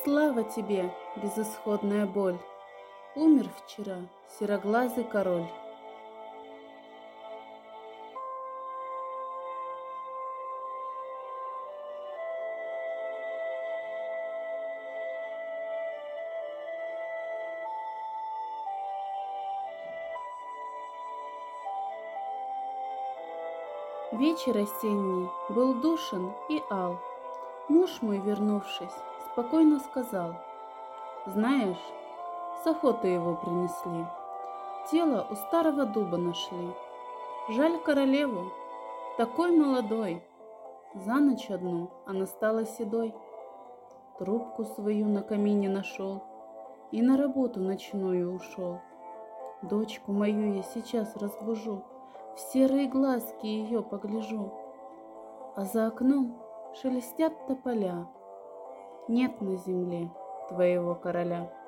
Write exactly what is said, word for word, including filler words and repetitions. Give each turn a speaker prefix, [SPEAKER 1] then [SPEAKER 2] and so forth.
[SPEAKER 1] Слава тебе, безысходная боль! Умер вчера сероглазый король. Вечер осенний был душен и ал. Муж мой, вернувшись, спокойно сказал: «Знаешь, с охоты его принесли. Тело у старого дуба нашли. Жаль королеву, такой молодой. За ночь одну она стала седой. Трубку свою на камине нашел и на работу ночную ушел. Дочку мою я сейчас разбужу, в серые глазки ее погляжу. А за окном шелестят тополя. Нет на земле твоего короля».